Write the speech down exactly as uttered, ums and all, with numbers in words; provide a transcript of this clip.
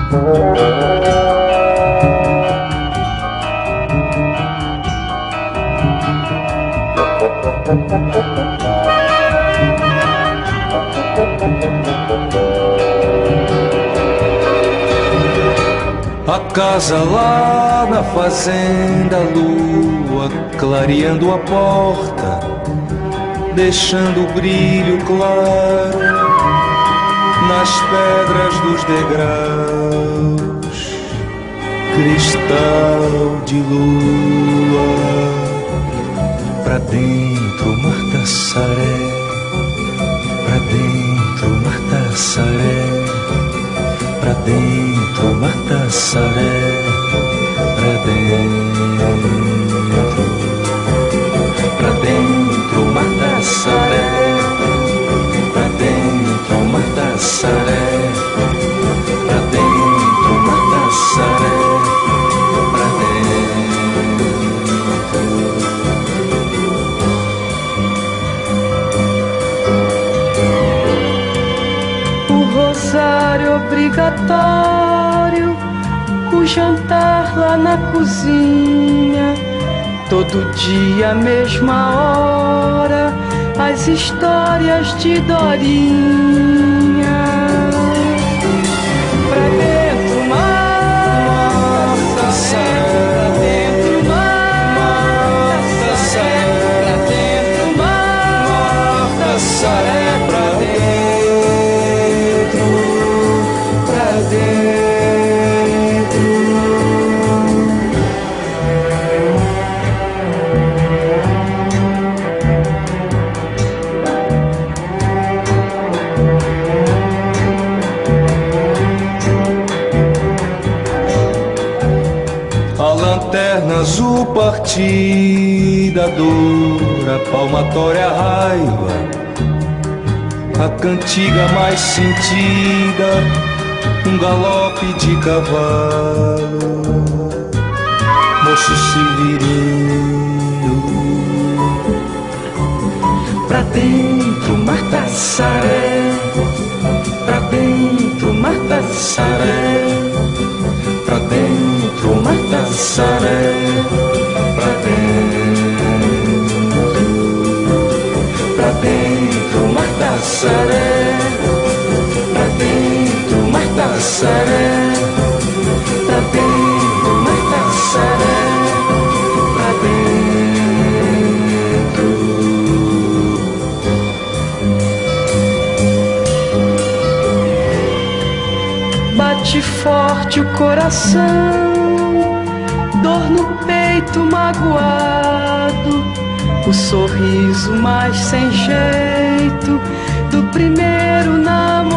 A casa lá na fazenda, a lua clareando a porta, deixando o brilho claro nas pedras dos degraus, cristal de lua. Pra dentro, Marta Saré, pra dentro, Marta Saré, pra dentro, Marta Saré, pra dentro, pra dentro, Marta Saré, pra dentro, Marta Saré, pra dentro, Marta Saré, pra dentro. O rosário obrigatório, o jantar lá na cozinha, todo dia, mesma hora, as histórias de Dorinha. Pra dentro, Marta Saré, pra dentro, Marta Saré, pra dentro, Marta Saré, pra dentro, pra dentro. Azul partida, dor, a palmatória, a raiva, a cantiga mais sentida, um galope de cavalo, moço severino. Pra dentro, Marta Saré, pra dentro, Marta Saré, pra dentro, Marta Saré, pra dentro, pra dentro, Marta Saré, pra dentro, Marta Saré, pra dentro, Marta Saré, pra dentro. Bate forte o coração, dor no peito magoado, o sorriso mais sem jeito do primeiro namorado.